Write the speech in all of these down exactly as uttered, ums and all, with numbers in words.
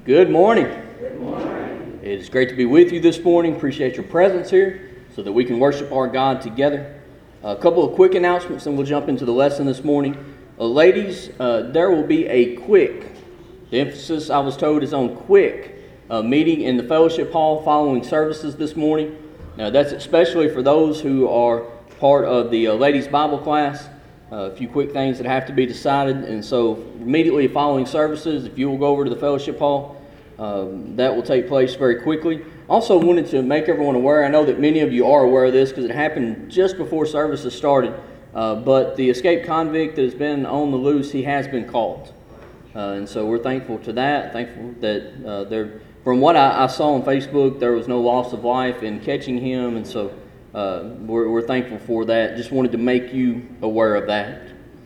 Good morning. Good morning. It is great to be with you this morning. Appreciate your presence here so that we can worship our God together. A couple of quick announcements and we'll jump into the lesson this morning. Uh, ladies, uh, there will be a quick, the emphasis I was told is on quick, uh, meeting in the fellowship hall following services this morning. Now that's especially for those who are part of the uh, ladies Bible class. Uh, a few quick things that have to be decided, and so immediately following services, if you will go over to the fellowship hall, um, that will take place very quickly. Also wanted to make everyone aware, I know that many of you are aware of this because it happened just before services started, uh, but the escaped convict that has been on the loose, he has been caught. Uh, and so we're thankful to that, thankful that uh, there, from what I, I saw on Facebook, there was no loss of life in catching him, and so Uh, we're, we're thankful for that. Just wanted to make you aware of that.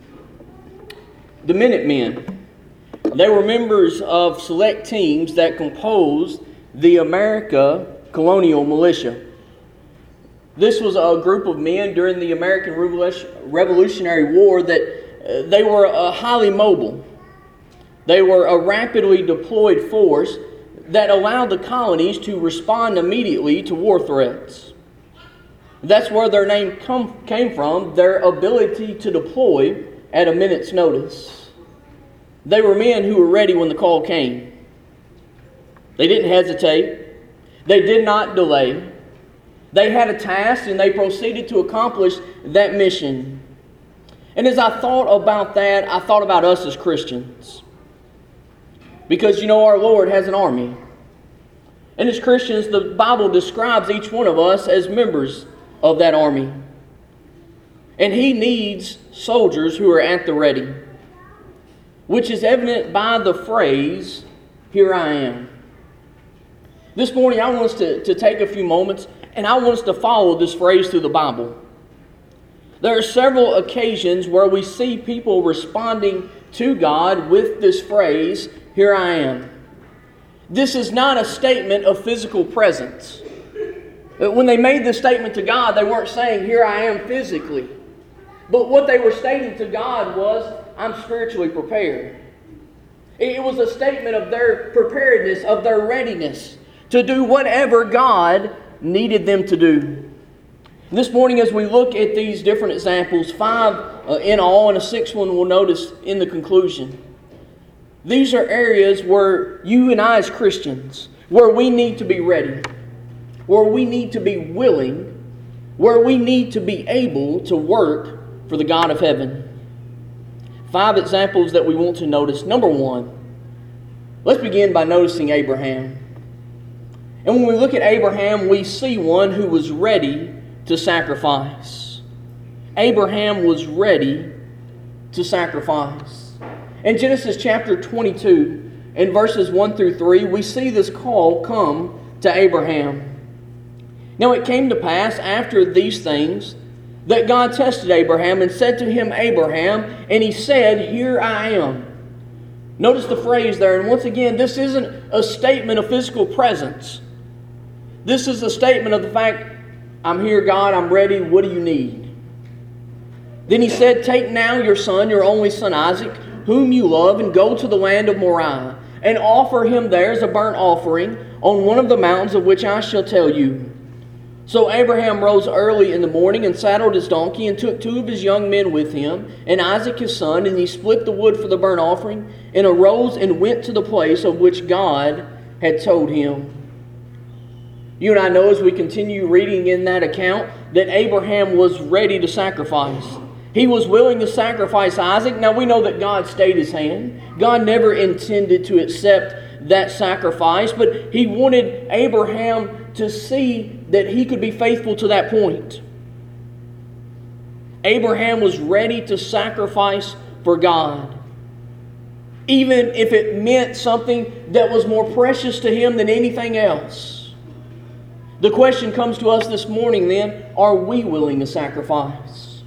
The Minutemen. They were members of select teams that composed the America Colonial Militia. This was a group of men during the American Revolutionary War that uh, they were uh, highly mobile. They were a rapidly deployed force that allowed the colonies to respond immediately to war threats. That's where their name come, came from, their ability to deploy at a minute's notice. They were men who were ready when the call came. They didn't hesitate. They did not delay. They had a task and they proceeded to accomplish that mission. And as I thought about that, I thought about us as Christians. Because you know our Lord has an army. And as Christians, the Bible describes each one of us as members of that army. And He needs soldiers who are at the ready, which is evident by the phrase, "Here I am." This morning I want us to, to take a few moments and I want us to follow this phrase through the Bible. There are several occasions where we see people responding to God with this phrase, "Here I am." This is not a statement of physical presence. When they made this statement to God, they weren't saying, "Here I am physically." But what they were stating to God was, "I'm spiritually prepared." It was a statement of their preparedness, of their readiness to do whatever God needed them to do. This morning as we look at these different examples, five uh, in all and a sixth one we'll notice in the conclusion. These are areas where you and I as Christians, where we need to be ready, where we need to be willing, where we need to be able to work for the God of heaven. Five examples that we want to notice. Number one, let's begin by noticing Abraham. And when we look at Abraham, we see one who was ready to sacrifice. Abraham was ready to sacrifice. In Genesis chapter twenty-two, in verses one through three, we see this call come to Abraham. Now it came to pass after these things that God tested Abraham and said to him, "Abraham," and he said, "Here I am." Notice the phrase there, and once again, this isn't a statement of physical presence. This is a statement of the fact, "I'm here, God, I'm ready, what do you need?" Then he said, "Take now your son, your only son Isaac, whom you love, and go to the land of Moriah, and offer him there as a burnt offering on one of the mountains of which I shall tell you." So Abraham rose early in the morning and saddled his donkey and took two of his young men with him and Isaac his son, and he split the wood for the burnt offering and arose and went to the place of which God had told him. You and I know as we continue reading in that account that Abraham was ready to sacrifice. He was willing to sacrifice Isaac. Now we know that God stayed his hand. God never intended to accept that sacrifice, but He wanted Abraham to see that he could be faithful to that point. Abraham was ready to sacrifice for God, even if it meant something that was more precious to him than anything else. The question comes to us this morning then, are we willing to sacrifice?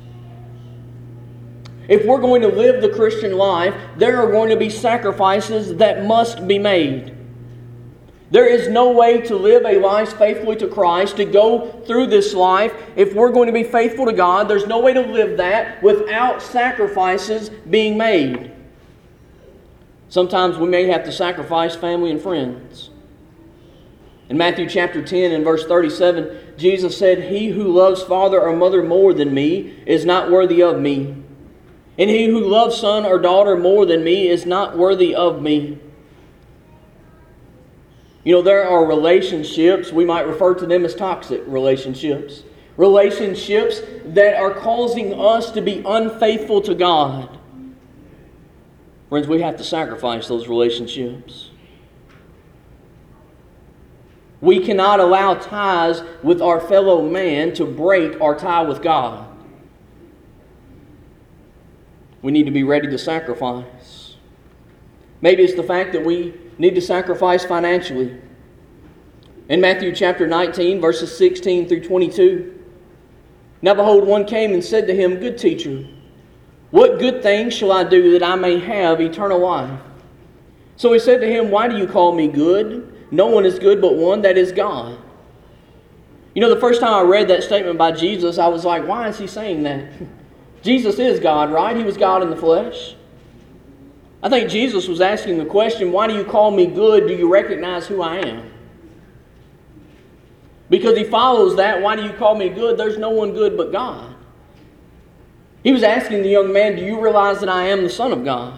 If we're going to live the Christian life, there are going to be sacrifices that must be made. There is no way to live a life faithfully to Christ, to go through this life. If we're going to be faithful to God, there's no way to live that without sacrifices being made. Sometimes we may have to sacrifice family and friends. In Matthew chapter ten and verse thirty-seven, Jesus said, "He who loves father or mother more than me is not worthy of me. And he who loves son or daughter more than me is not worthy of me." You know, there are relationships, we might refer to them as toxic relationships. Relationships that are causing us to be unfaithful to God. Friends, we have to sacrifice those relationships. We cannot allow ties with our fellow man to break our tie with God. We need to be ready to sacrifice. Maybe it's the fact that we need to sacrifice financially. In Matthew chapter nineteen, verses sixteen through twenty-two, "Now behold, one came and said to him, 'Good teacher, what good thing shall I do that I may have eternal life?' So he said to him, 'Why do you call me good? No one is good but one, that is God.'" You know, the first time I read that statement by Jesus, I was like, why is he saying that? Jesus is God, right? He was God in the flesh. I think Jesus was asking the question, why do you call me good? Do you recognize who I am? Because he follows that, why do you call me good? There's no one good but God. He was asking the young man, do you realize that I am the Son of God?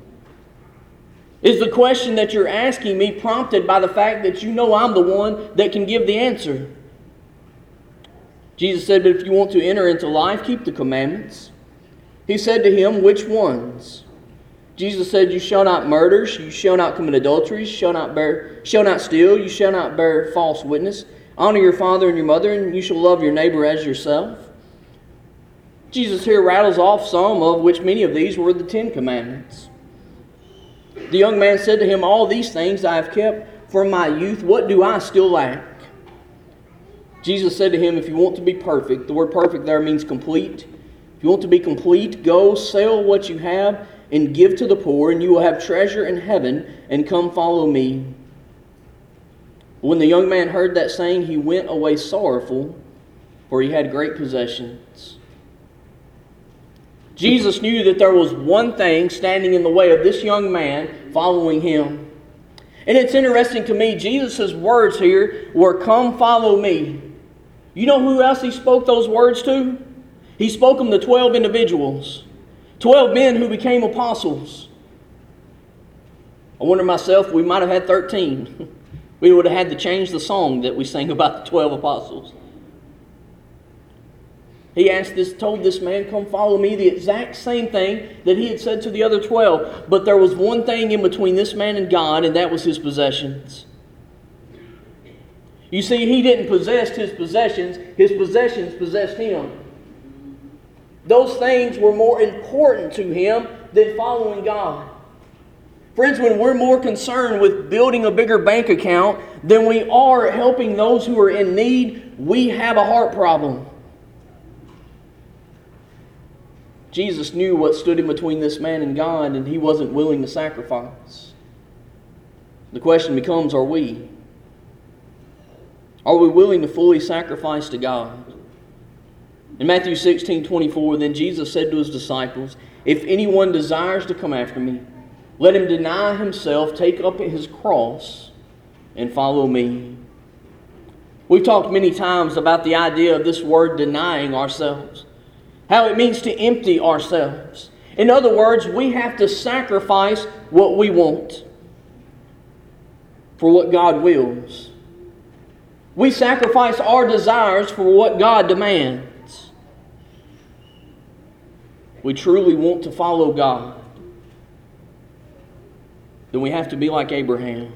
Is the question that you're asking me prompted by the fact that you know I'm the one that can give the answer? Jesus said, "But if you want to enter into life, keep the commandments." He said to him, "Which ones?" Jesus said, "You shall not murder, you shall not commit adultery, you shall not bear, shall not steal, you shall not bear false witness. Honor your father and your mother, and you shall love your neighbor as yourself." Jesus here rattles off some of which many of these were the Ten Commandments. The young man said to him, "All these things I have kept from my youth. What do I still lack?" Jesus said to him, "If you want to be perfect," the word perfect there means complete. "If you want to be complete, go sell what you have and give to the poor, and you will have treasure in heaven, and come follow me." When the young man heard that saying, he went away sorrowful, for he had great possessions. Jesus knew that there was one thing standing in the way of this young man following him. And it's interesting to me, Jesus' words here were, "Come follow me." You know who else he spoke those words to? He spoke them to twelve individuals. Twelve men who became apostles. I wonder myself, we might have had thirteen. We would have had to change the song that we sang about the twelve apostles. He asked this, told this man, "Come follow me," the exact same thing that he had said to the other twelve. But there was one thing in between this man and God, and that was his possessions. You see, he didn't possess his possessions. His possessions possessed him. Those things were more important to him than following God. Friends, when we're more concerned with building a bigger bank account than we are helping those who are in need, we have a heart problem. Jesus knew what stood in between this man and God, and he wasn't willing to sacrifice. The question becomes, are we? Are we willing to fully sacrifice to God? In Matthew sixteen twenty-four, then Jesus said to his disciples, "If anyone desires to come after me, let him deny himself, take up his cross, and follow me." We've talked many times about the idea of this word denying ourselves. How it means to empty ourselves. In other words, we have to sacrifice what we want for what God wills. We sacrifice our desires for what God demands. We truly want to follow God, then we have to be like Abraham.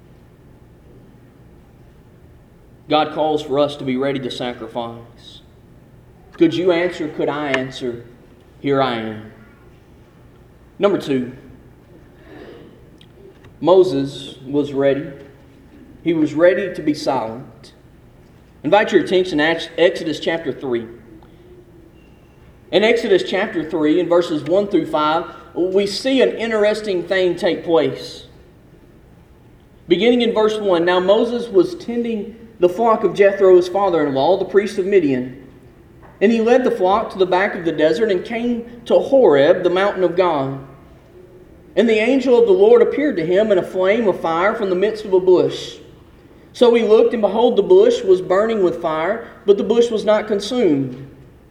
God calls for us to be ready to sacrifice. Could you answer? Could I answer? Here I am. Number two, Moses was ready. He was ready to be silent. Invite your attention to Exodus chapter three. In Exodus chapter three, in verses one through five, we see an interesting thing take place. Beginning in verse one, "Now Moses was tending the flock of Jethro, his father-in-law, the priest of Midian. And he led the flock to the back of the desert and came to Horeb, the mountain of God. And the angel of the Lord appeared to him in a flame of fire from the midst of a bush. So he looked, and behold, the bush was burning with fire, but the bush was not consumed.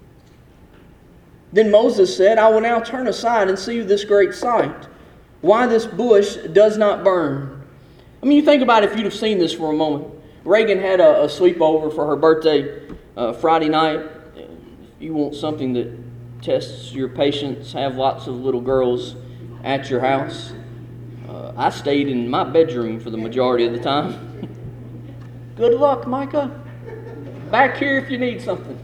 Then Moses said, I will now turn aside and see this great sight, why this bush does not burn. I mean, you think about it if you'd have seen this for a moment. Reagan had a, a sleepover for her birthday uh, Friday night. If you want something that tests your patience, have lots of little girls at your house. Uh, I stayed in my bedroom for the majority of the time. Good luck, Micah. Back here if you need something.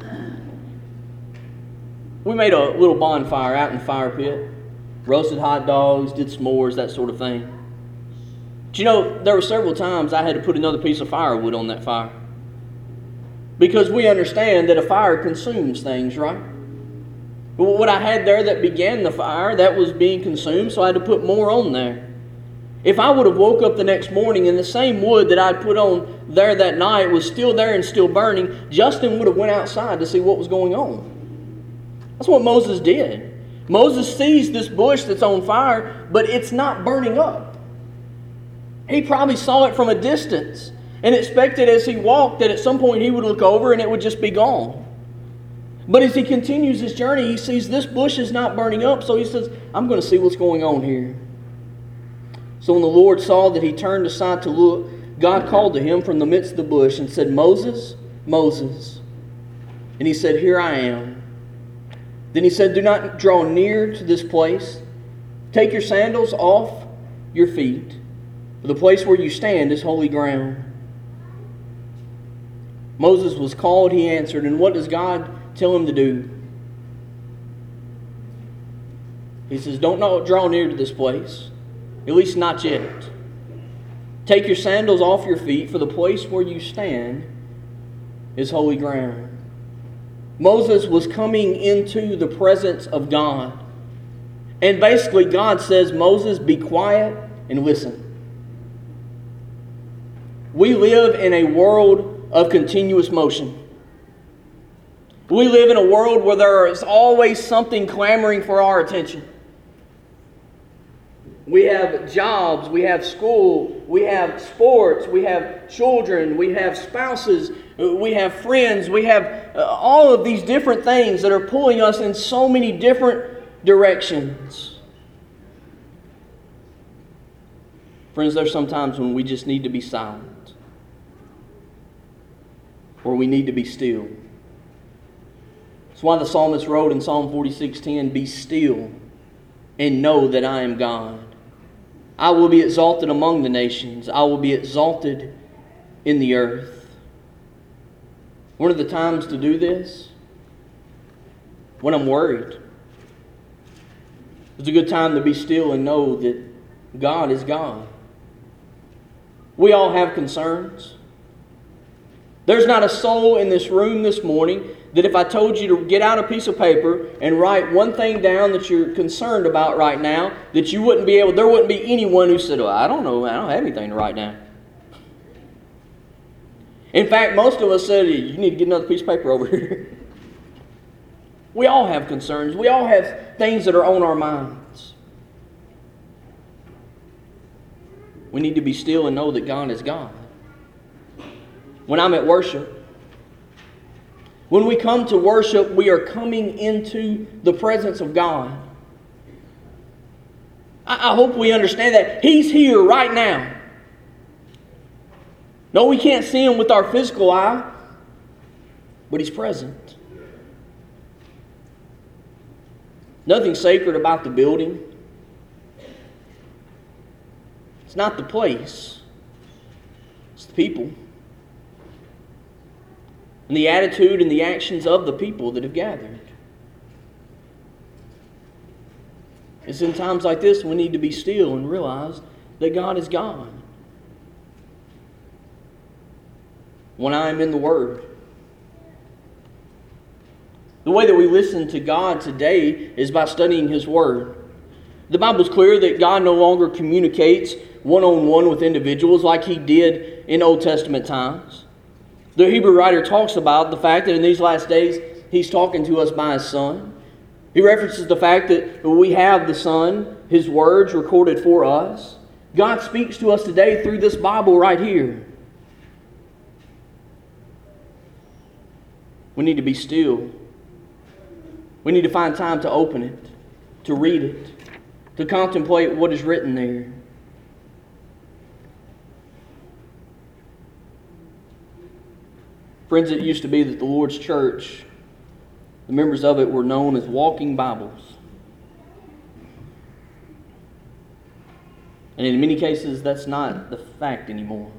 We made a little bonfire out in the fire pit. Roasted hot dogs, did s'mores, that sort of thing. But you know, there were several times I had to put another piece of firewood on that fire. Because we understand that a fire consumes things, right? But what I had there that began the fire, that was being consumed, so I had to put more on there. If I would have woke up the next morning and the same wood that I'd put on there that night was still there and still burning, Justin would have went outside to see what was going on. That's what Moses did. Moses sees this bush that's on fire, but it's not burning up. He probably saw it from a distance and expected as he walked that at some point he would look over and it would just be gone. But as he continues his journey, he sees this bush is not burning up, so he says, I'm going to see what's going on here. So when the Lord saw that he turned aside to look, God called to him from the midst of the bush and said, Moses, Moses. And he said, Here I am. Then he said, Do not draw near to this place. Take your sandals off your feet, for the place where you stand is holy ground. Moses was called, he answered, and what does God tell him to do? He says, Don't not draw near to this place, at least not yet. Take your sandals off your feet, for the place where you stand is holy ground. Moses was coming into the presence of God. And basically God says, Moses, be quiet and listen. We live in a world of continuous motion. We live in a world where there is always something clamoring for our attention. We have jobs, we have school, we have sports, we have children, we have spouses, we have friends, we have uh, all of these different things that are pulling us in so many different directions. Friends, there's sometimes when we just need to be silent, or we need to be still. That's why the psalmist wrote in Psalm forty-six ten, Be still and know that I am God. I will be exalted among the nations. I will be exalted in the earth. One of the times to do this, when I'm worried. It's a good time to be still and know that God is God. We all have concerns. There's not a soul in this room this morning that if I told you to get out a piece of paper and write one thing down that you're concerned about right now, that you wouldn't be able, there wouldn't be anyone who said, well, I don't know, I don't have anything to write down. In fact, most of us said, you need to get another piece of paper over here. We all have concerns. We all have things that are on our minds. We need to be still and know that God is God. When I'm at worship, when we come to worship, we are coming into the presence of God. I, I hope we understand that. He's here right now. No, we can't see Him with our physical eye, but He's present. Nothing sacred about the building. It's not the place. It's the people. And the attitude and the actions of the people that have gathered. It's in times like this we need to be still and realize that God is God. When I am in the Word. The way that we listen to God today is by studying His Word. The Bible is clear that God no longer communicates one-on-one with individuals like He did in Old Testament times. The Hebrew writer talks about the fact that in these last days He's talking to us by His Son. He references the fact that we have the Son, His words recorded for us. God speaks to us today through this Bible right here. We need to be still. We need to find time to open it, to read it, to contemplate what is written there. Friends, it used to be that the Lord's church, the members of it were known as walking Bibles. And in many cases, that's not the fact anymore.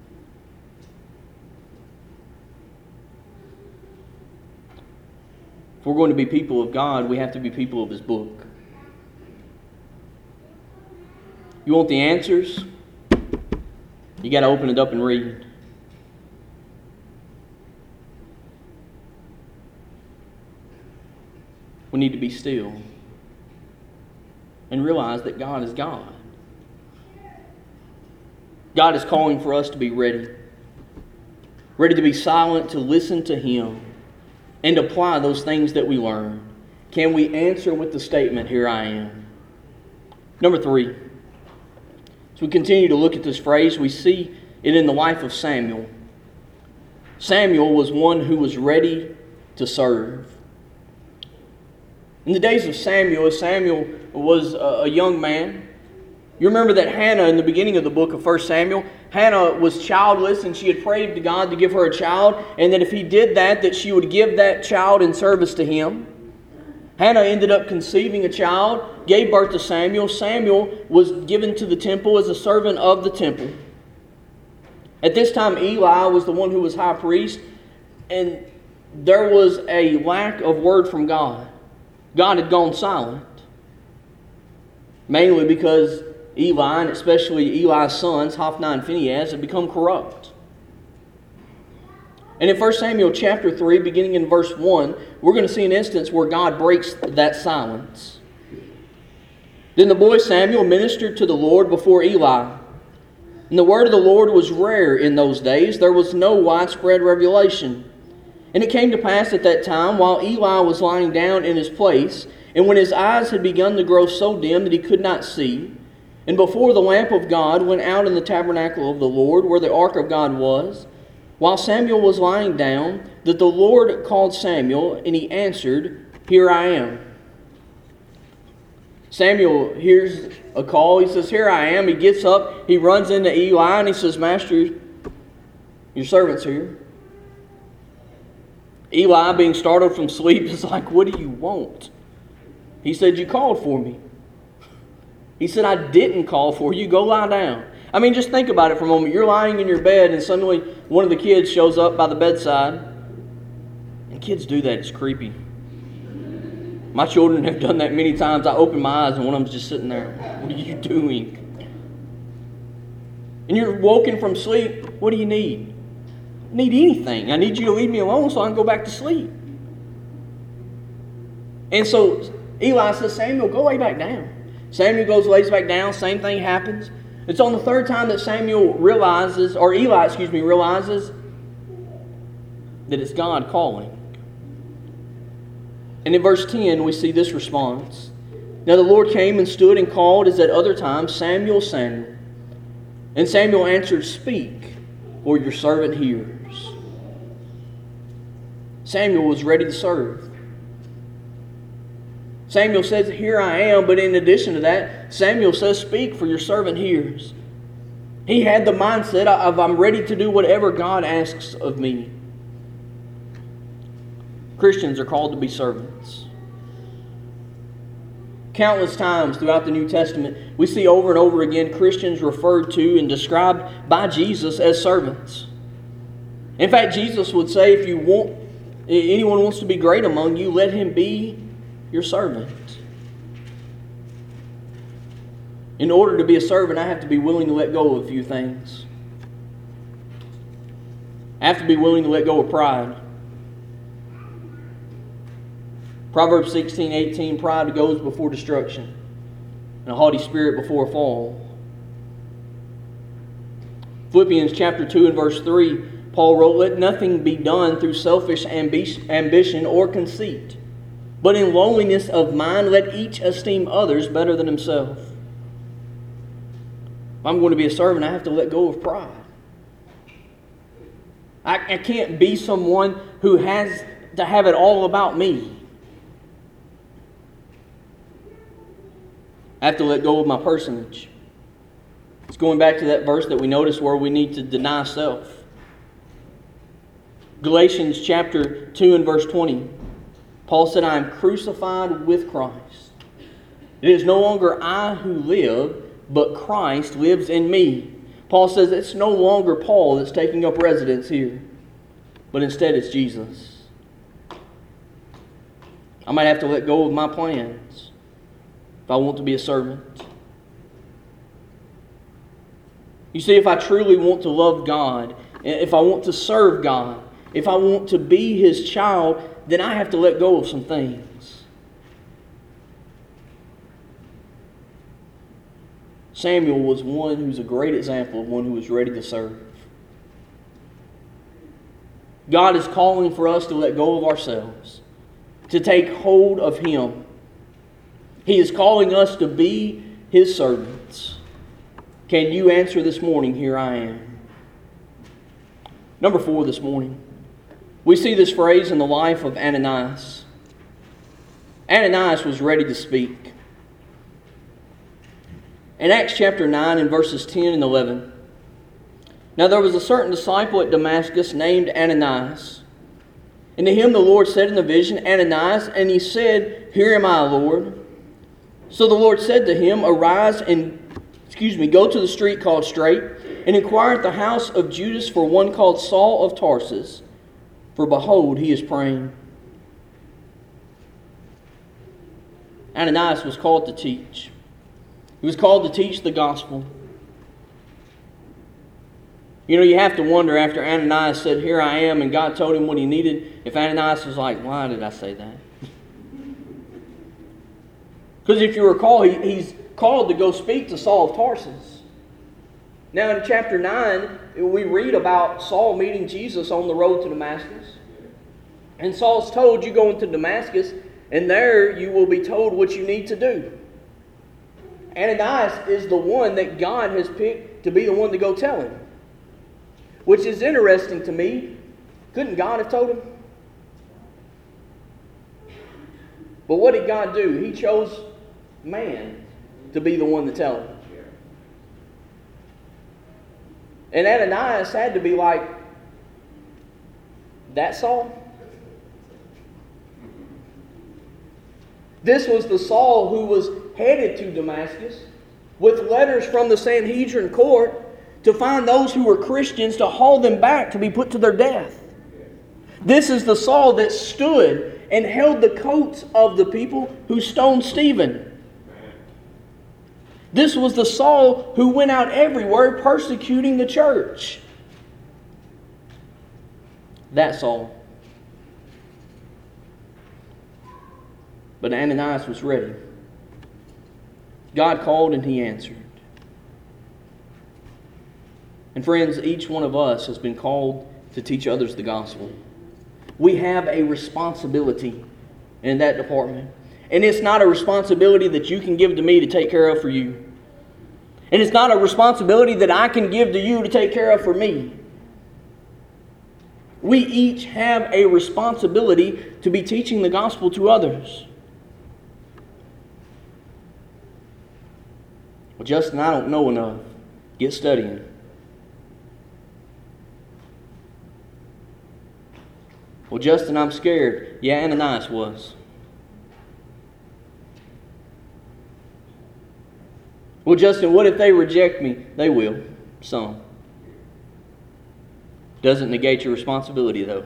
If we're going to be people of God, we have to be people of His book. You want the answers? You got to open it up and read. We need to be still and realize that God is God. God is calling for us to be ready. Ready to be silent, to listen to Him, and apply those things that we learn. Can we answer with the statement, "Here I am"? Number three, as we continue to look at this phrase, we see it in the life of Samuel. Samuel was one who was ready to serve. In the days of Samuel, Samuel was a young man. You remember that Hannah, in the beginning of the book of First Samuel, Hannah was childless and she had prayed to God to give her a child, and that if He did that, that she would give that child in service to Him. Hannah ended up conceiving a child, gave birth to Samuel. Samuel was given to the temple as a servant of the temple. At this time, Eli was the one who was high priest, and there was a lack of word from God. God had gone silent, mainly because Eli, and especially Eli's sons, Hophni and Phinehas, had become corrupt. And in First Samuel chapter three, beginning in verse one, we're going to see an instance where God breaks that silence. Then the boy Samuel ministered to the Lord before Eli. And the word of the Lord was rare in those days. There was no widespread revelation. And it came to pass at that time, while Eli was lying down in his place, and when his eyes had begun to grow so dim that he could not see, and before the lamp of God went out in the tabernacle of the Lord, where the ark of God was, while Samuel was lying down, that the Lord called Samuel, and he answered, "Here I am." Samuel hears a call. He says, "Here I am." He gets up, he runs into Eli, and he says, "Master, your servant's here." Eli, being startled from sleep, is like, "What do you want?" He said, "You called for me." He said, "I didn't call for you. Go lie down." I mean, just think about it for a moment. You're lying in your bed and suddenly one of the kids shows up by the bedside. And kids do that. It's creepy. My children have done that many times. I open my eyes and one of them's just sitting there. "What are you doing?" And you're woken from sleep. "What do you need?" "I need anything. I need you to leave me alone so I can go back to sleep." And so Eli says, "Samuel, go lay back down." Samuel goes, lays back down. Same thing happens. It's on the third time that Samuel realizes, or Eli, excuse me, realizes that it's God calling. And in verse ten, we see this response. "Now the Lord came and stood and called as at other times, 'Samuel, Samuel.' And Samuel answered, 'Speak, for your servant hears.'" Samuel was ready to serve. Samuel says, "Here I am," but in addition to that, Samuel says, "Speak, for your servant hears." He had the mindset of, "I'm ready to do whatever God asks of me." Christians are called to be servants. Countless times throughout the New Testament, we see over and over again Christians referred to and described by Jesus as servants. In fact, Jesus would say, if you want, anyone wants to be great among you, let him be your servant. In order to be a servant, I have to be willing to let go of a few things. I have to be willing to let go of pride. Proverbs sixteen eighteen, "Pride goes before destruction, and a haughty spirit before a fall." Philippians chapter two and verse three, Paul wrote, "Let nothing be done through selfish ambition or conceit, But in lowliness of mind, let each esteem others better than himself. If I'm going to be a servant, I have to let go of pride. I, I can't be someone who has to have it all about me. I have to let go of my personage. It's going back to that verse that we noticed where we need to deny self. Galatians chapter two and verse twenty. Paul said, I am crucified with Christ. It is no longer I who live, but Christ lives in me. Paul says it's no longer Paul that's taking up residence here, but instead it's Jesus. I might have to let go of my plans if I want to be a servant. You see, if I truly want to love God, if I want to serve God, if I want to be His child, then I have to let go of some things. Samuel was one who's a great example of one who was ready to serve. God is calling for us to let go of ourselves, to take hold of Him. He is calling us to be His servants. Can you answer this morning, here I am? Number four this morning. We see this phrase in the life of Ananias. Ananias was ready to speak. In Acts chapter nine and verses ten and eleven. Now there was a certain disciple at Damascus named Ananias. And to him the Lord said in the vision, Ananias, and he said, Here am I, Lord. So the Lord said to him, Arise and, excuse me, go to the street called Straight, and inquire at the house of Judas for one called Saul of Tarsus. For behold, he is praying. Ananias was called to teach. He was called to teach the gospel. You know, you have to wonder after Ananias said, Here I am, and God told him what he needed, if Ananias was like, Why did I say that? Because if you recall, he, he's called to go speak to Saul of Tarsus. Now in chapter nine, we read about Saul meeting Jesus on the road to Damascus. And Saul's told, you go into Damascus, and there you will be told what you need to do. Ananias is the one that God has picked to be the one to go tell him. Which is interesting to me. Couldn't God have told him? But what did God do? He chose man to be the one to tell him. And Ananias had to be like, that Saul? This was the Saul who was headed to Damascus with letters from the Sanhedrin court to find those who were Christians to haul them back to be put to their death. This is the Saul that stood and held the coats of the people who stoned Stephen. This was the Saul who went out everywhere persecuting the church. That Saul. But Ananias was ready. God called and he answered. And friends, each one of us has been called to teach others the gospel. We have a responsibility in that department. And it's not a responsibility that you can give to me to take care of for you. And it's not a responsibility that I can give to you to take care of for me. We each have a responsibility to be teaching the gospel to others. Well, Justin, I don't know enough. Get studying. Well, Justin, I'm scared. Yeah, Ananias was. Well, Justin, what if they reject me? They will. Some. Doesn't negate your responsibility, though.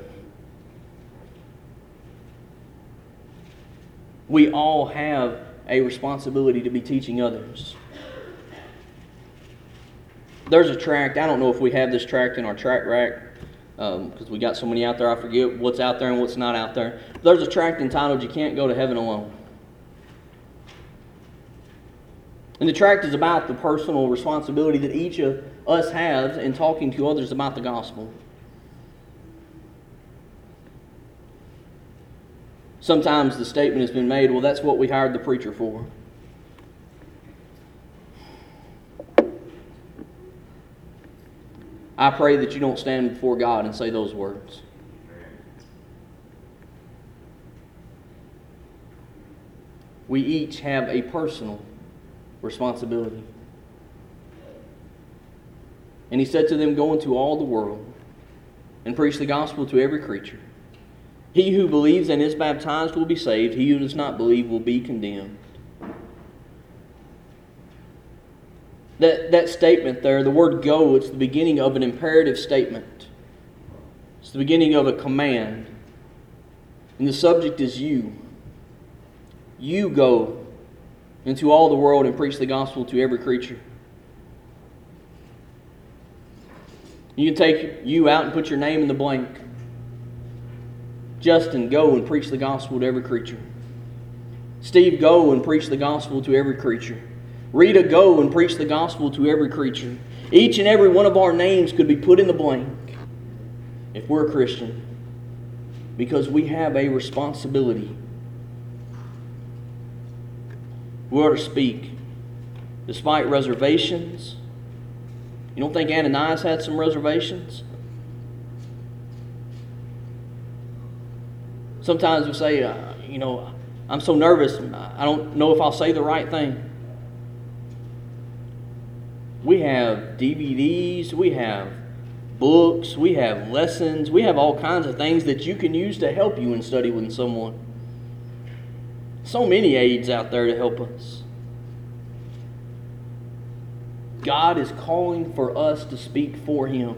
We all have a responsibility to be teaching others. There's a tract. I don't know if we have this tract in our tract rack because um, we got so many out there. I forget what's out there and what's not out there. There's a tract entitled, You Can't Go to Heaven Alone. And the tract is about the personal responsibility that each of us has in talking to others about the gospel. Sometimes the statement has been made, well, that's what we hired the preacher for. I pray that you don't stand before God and say those words. We each have a personal responsibility. And he said to them, go into all the world and preach the gospel to every creature. He who believes and is baptized will be saved. He who does not believe will be condemned. That, that statement there, the word go, it's the beginning of an imperative statement. It's the beginning of a command. And the subject is you. You go into all the world and preach the gospel to every creature. You can take you out and put your name in the blank. Justin, go and preach the gospel to every creature. Steve, go and preach the gospel to every creature. Rita, go and preach the gospel to every creature. Each and every one of our names could be put in the blank if we're a Christian, because we have a responsibility. We ought to speak despite reservations. You don't think Ananias had some reservations? Sometimes we say, uh, you know, I'm so nervous, I don't know if I'll say the right thing. We have D V Ds, we have books, we have lessons, we have all kinds of things that you can use to help you in study with someone. So many aids out there to help us. God is calling for us to speak for Him.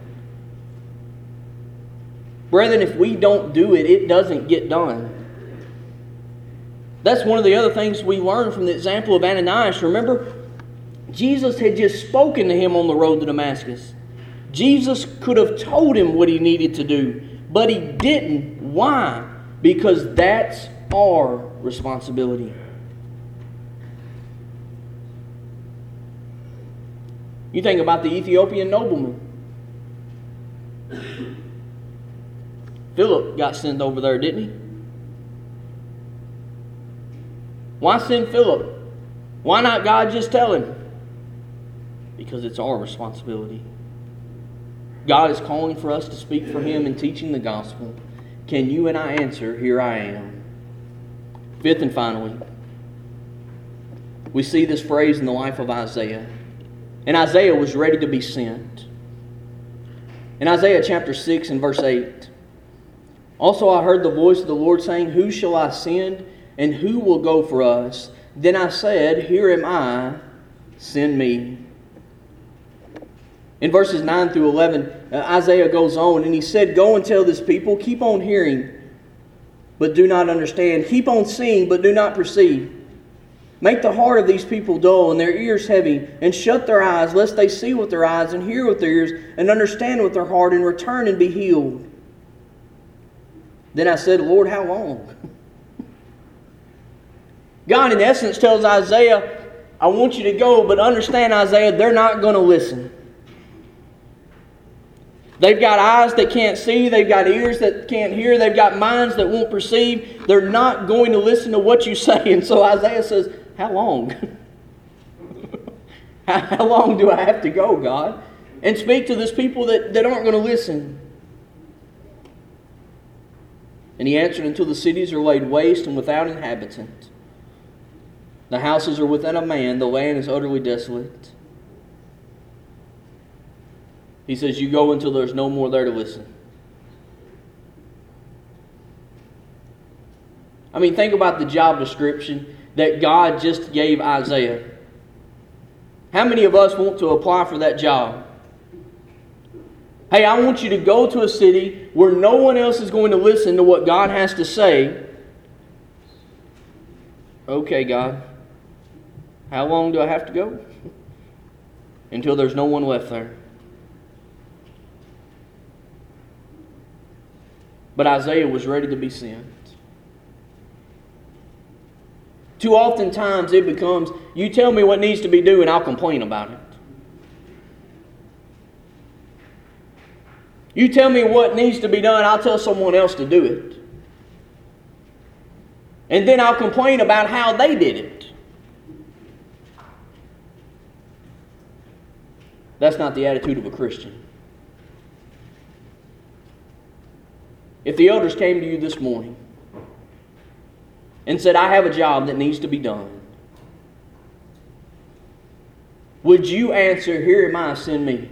Brethren, if we don't do it, it doesn't get done. That's one of the other things we learn from the example of Ananias. Remember, Jesus had just spoken to him on the road to Damascus. Jesus could have told him what he needed to do, but he didn't. Why? Because that's our responsibility. You think about the Ethiopian nobleman. Philip got sent over there, didn't he? Why send Philip? Why not God just tell him? Because it's our responsibility. God is calling for us to speak for Him and teaching the gospel. Can you and I answer, here I am? Fifth and finally, we see this phrase in the life of Isaiah. And Isaiah was ready to be sent. In Isaiah chapter six and verse eight, also I heard the voice of the Lord saying, who shall I send, and who will go for us? Then I said, here am I, send me. In verses nine through eleven, uh, Isaiah goes on, and he said, go and tell this people, keep on hearing, but do not understand. Keep on seeing, but do not perceive. Make the heart of these people dull and their ears heavy, and shut their eyes, lest they see with their eyes and hear with their ears, and understand with their heart, and return and be healed. Then I said, Lord, how long? God, in essence, tells Isaiah, I want you to go, but understand, Isaiah, they're not going to listen. They've got eyes that can't see. They've got ears that can't hear. They've got minds that won't perceive. They're not going to listen to what you say. And so Isaiah says, how long? How long do I have to go, God? And speak to this people that, that aren't going to listen. And he answered, until the cities are laid waste and without inhabitant. The houses are without a man. The land is utterly desolate. He says, you go until there's no more there to listen. I mean, think about the job description that God just gave Isaiah. How many of us want to apply for that job? Hey, I want you to go to a city where no one else is going to listen to what God has to say. Okay, God. How long do I have to go? Until there's no one left there. But Isaiah was ready to be sent. Too often times it becomes, you tell me what needs to be done and I'll complain about it. You tell me what needs to be done, I'll tell someone else to do it. And then I'll complain about how they did it. That's not the attitude of a Christian. If the elders came to you this morning and said, I have a job that needs to be done, would you answer, here am I, send me?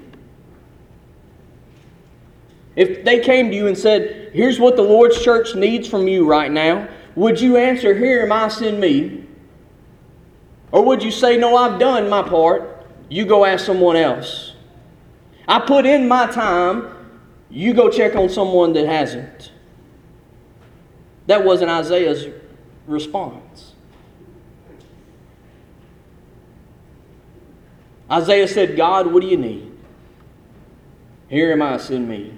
If they came to you and said, here's what the Lord's church needs from you right now, would you answer, here am I, send me? Or would you say, no, I've done my part, you go ask someone else? I put in my time, you go check on someone that hasn't. That wasn't Isaiah's response. Isaiah said, God, what do you need? Here am I, send me.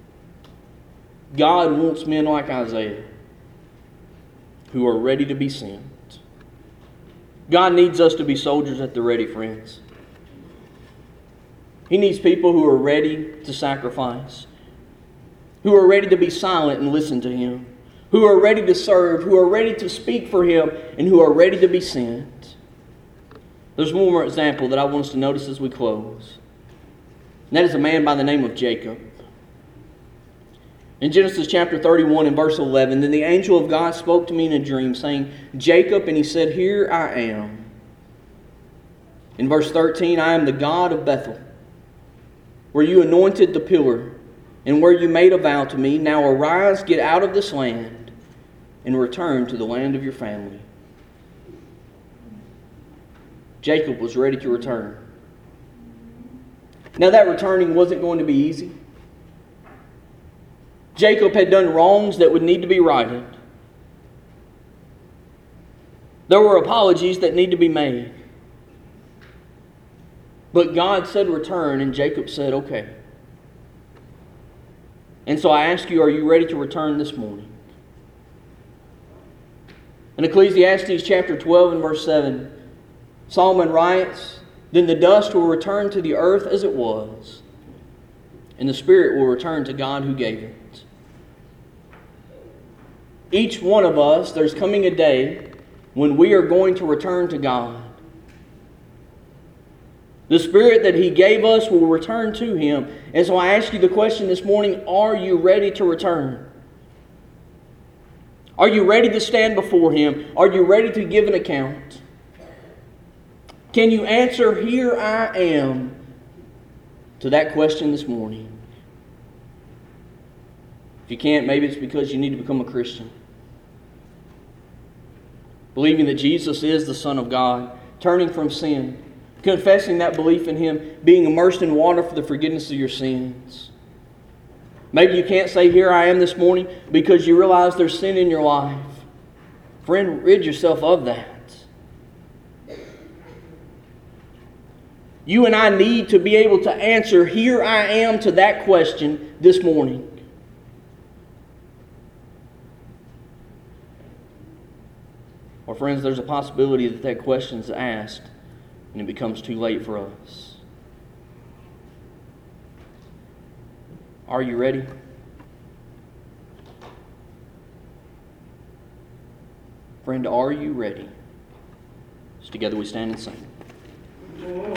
God wants men like Isaiah who are ready to be sent. God needs us to be soldiers at the ready, friends. He needs people who are ready to sacrifice, who are ready to be silent and listen to Him, who are ready to serve, who are ready to speak for Him, and who are ready to be sent. There's one more example that I want us to notice as we close. And that is a man by the name of Jacob. In Genesis chapter thirty-one and verse eleven, then the angel of God spoke to me in a dream, saying, Jacob, and he said, here I am. In verse thirteen, I am the God of Bethel, where you anointed the pillar, and where you made a vow to me. Now arise, get out of this land, and return to the land of your family. Jacob was ready to return. Now that returning wasn't going to be easy. Jacob had done wrongs that would need to be righted. There were apologies that need to be made. But God said return, and Jacob said, okay. And so I ask you, are you ready to return this morning? In Ecclesiastes chapter twelve and verse seven, Solomon writes, then the dust will return to the earth as it was, and the spirit will return to God who gave it. Each one of us, there's coming a day when we are going to return to God. The Spirit that He gave us will return to Him. And so I ask you the question this morning, are you ready to return? Are you ready to stand before Him? Are you ready to give an account? Can you answer, here I am, to that question this morning? If you can't, maybe it's because you need to become a Christian. Believing that Jesus is the Son of God, turning from sin, confessing that belief in Him, being immersed in water for the forgiveness of your sins. Maybe you can't say, here I am this morning, because you realize there's sin in your life. Friend, rid yourself of that. You and I need to be able to answer, here I am, to that question this morning. Or friends, there's a possibility that that question is asked and it becomes too late for us. Are you ready? Friend, are you ready? So together we stand and sing.